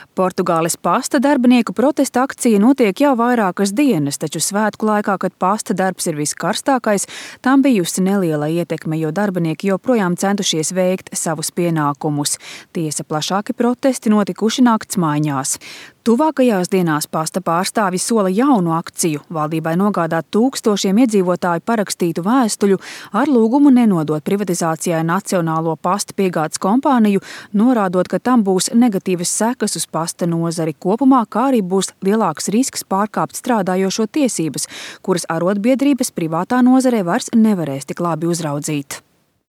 Portugāles pasta darbinieku protesta akcija notiek jau vairākas dienas, taču svētku laikā, kad pasta darbs ir viskarstākais, tam bijusi neliela ietekme, jo darbinieki joprojām centušies veikt savus pienākumus. Tiesa, plašāki protesti notikuši naktsmaiņās. Tuvākajās dienās pasta pārstāvji sola jaunu akciju, valdībai nogādāt tūkstošiem iedzīvotāju parakstītu vēstuļu ar lūgumu nenodot privatizācijai Nacionālo pasta piegādes kompāniju, norādot, ka tam būs negatīvas sekas uz pasta nozari kopumā, kā arī būs lielāks risks pārkāpt strādājošo tiesības, kuras arotbiedrības privātā nozarē vairs nevarēs tik labi uzraudzīt.